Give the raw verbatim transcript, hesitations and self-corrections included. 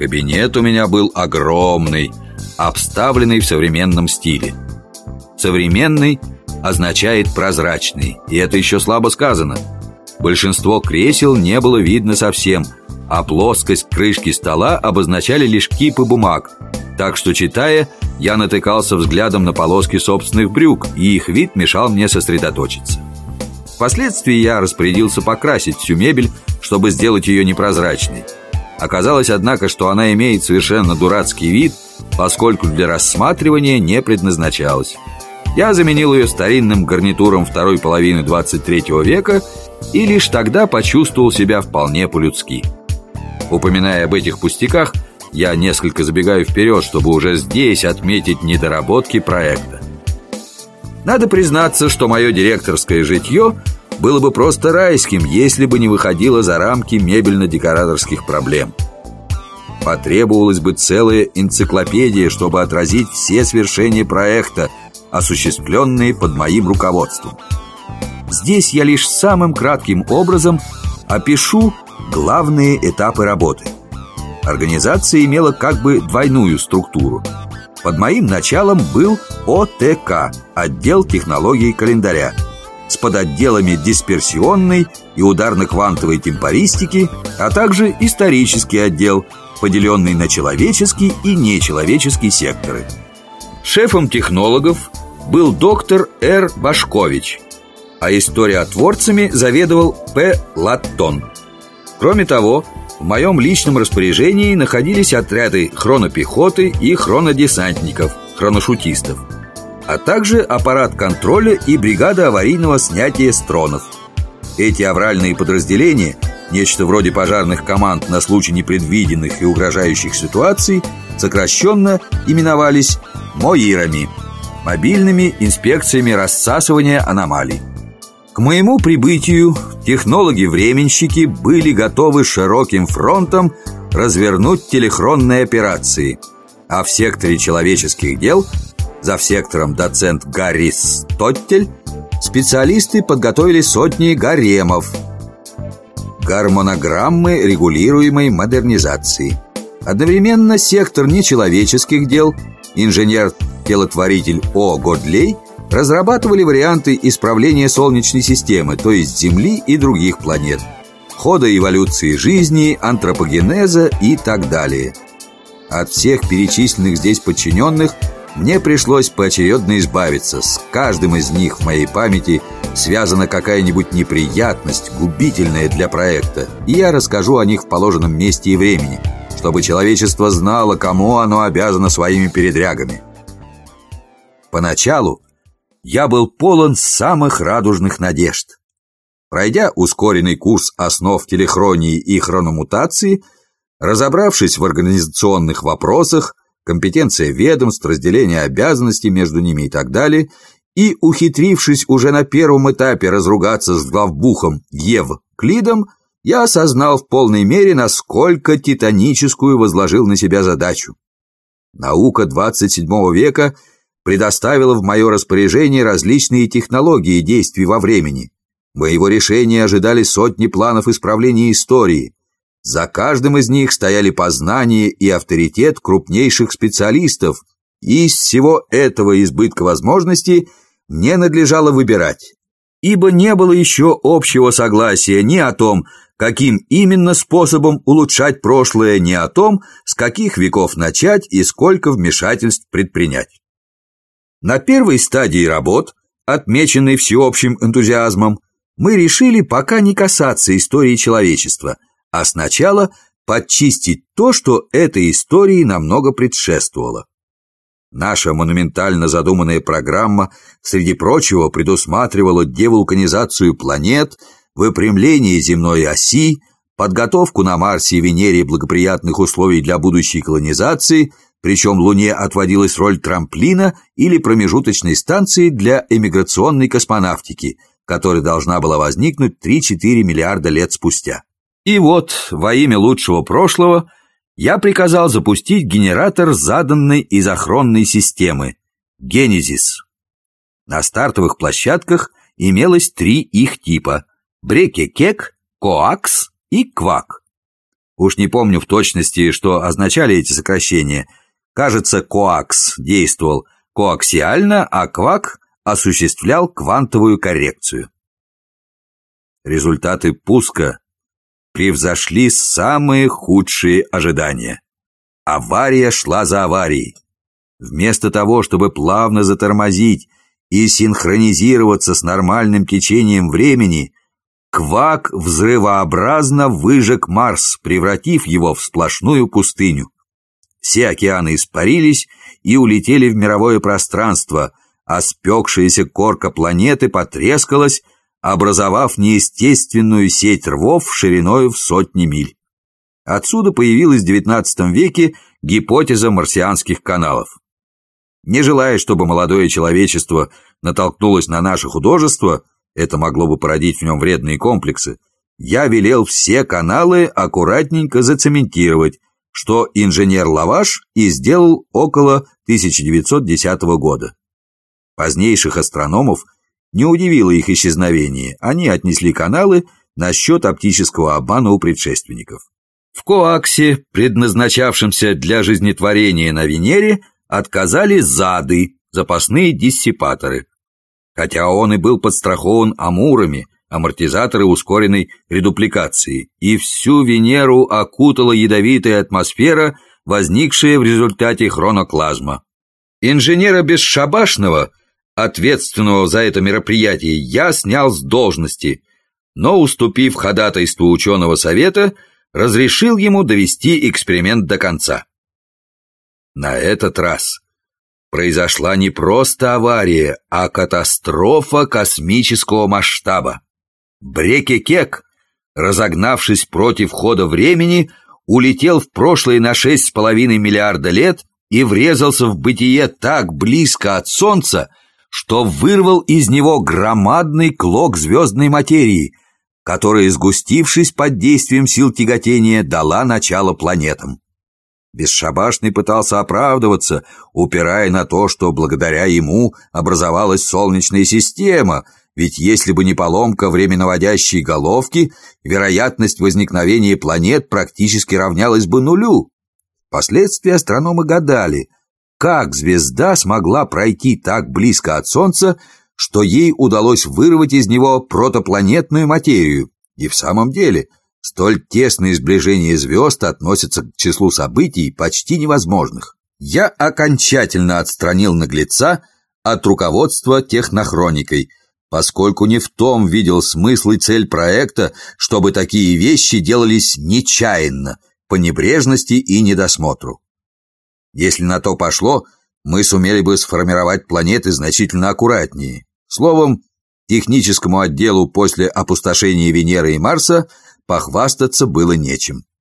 Кабинет у меня был огромный, обставленный в современном стиле. Современный означает прозрачный, и это еще слабо сказано. Большинство кресел не было видно совсем, а плоскость крышки стола обозначали лишь кипы бумаг. Так что, читая, я натыкался взглядом на полоски собственных брюк, и их вид мешал мне сосредоточиться. Впоследствии я распорядился покрасить всю мебель, чтобы сделать ее непрозрачной. Оказалось, однако, что она имеет совершенно дурацкий вид, поскольку для рассматривания не предназначалась. Я заменил ее старинным гарнитуром второй половины двадцать третьего века и лишь тогда почувствовал себя вполне по-людски. Упоминая об этих пустяках, я несколько забегаю вперед, чтобы уже здесь отметить недоработки проекта. Надо признаться, что мое директорское житье было бы просто райским, если бы не выходило за рамки мебельно-декораторских проблем. Потребовалась бы целая энциклопедия, чтобы отразить все свершения проекта, осуществленные под моим руководством. Здесь я лишь самым кратким образом опишу главные этапы работы. Организация имела как бы двойную структуру. Под моим началом был О Т К, отдел технологий календаря, с подотделами дисперсионной и ударно-квантовой темпористики, а также исторический отдел, поделенный на человеческий и нечеловеческий секторы. Шефом технологов был доктор Р Башкович, а историотворцами заведовал П Латтон. Кроме того, в моем личном распоряжении находились отряды хронопехоты и хронодесантников, хроношутистов, а также аппарат контроля и бригада аварийного снятия стронов. Эти авральные подразделения, нечто вроде пожарных команд на случай непредвиденных и угрожающих ситуаций, сокращенно именовались МОИРами – мобильными инспекциями рассасывания аномалий. К моему прибытию технологи-временщики были готовы широким фронтом развернуть телехронные операции, а в секторе человеческих дел, за сектором доцент Гарри Стоттель, специалисты подготовили сотни гаремов, гормонограммы регулируемой модернизации. Одновременно сектор нечеловеческих дел, инженер-телотворитель О. Годлей, разрабатывали варианты исправления Солнечной системы, то есть Земли и других планет, хода эволюции жизни, антропогенеза и так далее. От всех перечисленных здесь подчиненных мне пришлось поочередно избавиться. С каждым из них в моей памяти связана какая-нибудь неприятность, губительная для проекта, и я расскажу о них в положенном месте и времени, чтобы человечество знало, кому оно обязано своими передрягами. Поначалу я был полон самых радужных надежд. Пройдя ускоренный курс основ телехронии и хрономутации, разобравшись в организационных вопросах, компетенция ведомств, разделение обязанностей между ними и так далее, и ухитрившись уже на первом этапе разругаться с главбухом Евклидом, я осознал в полной мере, насколько титаническую возложил на себя задачу. Наука двадцать седьмого века предоставила в мое распоряжение различные технологии действий во времени. Моего решения ожидали сотни планов исправления истории. За каждым из них стояли познания и авторитет крупнейших специалистов, и из всего этого избытка возможностей мне надлежало выбирать, ибо не было еще общего согласия ни о том, каким именно способом улучшать прошлое, ни о том, с каких веков начать и сколько вмешательств предпринять. На первой стадии работ, отмеченной всеобщим энтузиазмом, мы решили пока не касаться истории человечества, а сначала подчистить то, что этой истории намного предшествовало. Наша монументально задуманная программа, среди прочего, предусматривала девулканизацию планет, выпрямление земной оси, подготовку на Марсе и Венере благоприятных условий для будущей колонизации, причем Луне отводилась роль трамплина или промежуточной станции для эмиграционной космонавтики, которая должна была возникнуть три-четыре миллиарда лет спустя. И вот, во имя лучшего прошлого, я приказал запустить генератор заданной изохронной системы – Генезис. На стартовых площадках имелось три их типа – Брекекек, Коакс и Квак. Уж не помню в точности, что означали эти сокращения. Кажется, коакс действовал коаксиально, а квак осуществлял квантовую коррекцию. Результаты пуска превзошли самые худшие ожидания. Авария шла за аварией. Вместо того, чтобы плавно затормозить и синхронизироваться с нормальным течением времени, квак взрывообразно выжег Марс, превратив его в сплошную пустыню. Все океаны испарились и улетели в мировое пространство, а спекшаяся корка планеты потрескалась, образовав неестественную сеть рвов шириной в сотни миль. Отсюда появилась в девятнадцатом веке гипотеза марсианских каналов. Не желая, чтобы молодое человечество натолкнулось на наше художество, это могло бы породить в нем вредные комплексы, я велел все каналы аккуратненько зацементировать, что инженер Лаваш и сделал около тысяча девятьсот десятого года. Позднейших астрономов не удивило их исчезновение, они отнесли каналы на счет оптического обмана у предшественников. В коаксе, предназначавшемся для жизнетворения на Венере, отказали зады, запасные диссипаторы. Хотя он и был подстрахован амурами, амортизаторы ускоренной редупликации, и всю Венеру окутала ядовитая атмосфера, возникшая в результате хроноклазма. Инженера Бесшабашного, ответственного за это мероприятие, я снял с должности, но, уступив ходатайству ученого совета, разрешил ему довести эксперимент до конца. На этот раз произошла не просто авария, а катастрофа космического масштаба. Брекекек, разогнавшись против хода времени, улетел в прошлое на шесть с половиной миллиарда лет и врезался в бытие так близко от Солнца, что вырвал из него громадный клок звездной материи, которая, сгустившись под действием сил тяготения, дала начало планетам. Бесшабашный пытался оправдываться, упирая на то, что благодаря ему образовалась Солнечная система, ведь если бы не поломка временаводящей головки, вероятность возникновения планет практически равнялась бы нулю. Впоследствии астрономы гадали, как звезда смогла пройти так близко от Солнца, что ей удалось вырвать из него протопланетную материю. И в самом деле, столь тесное сближение звезд относится к числу событий почти невозможных. Я окончательно отстранил наглеца от руководства технохроникой, поскольку не в том видел смысл и цель проекта, чтобы такие вещи делались нечаянно, по небрежности и недосмотру. Если на то пошло, мы сумели бы сформировать планеты значительно аккуратнее. Словом, техническому отделу после опустошения Венеры и Марса похвастаться было нечем.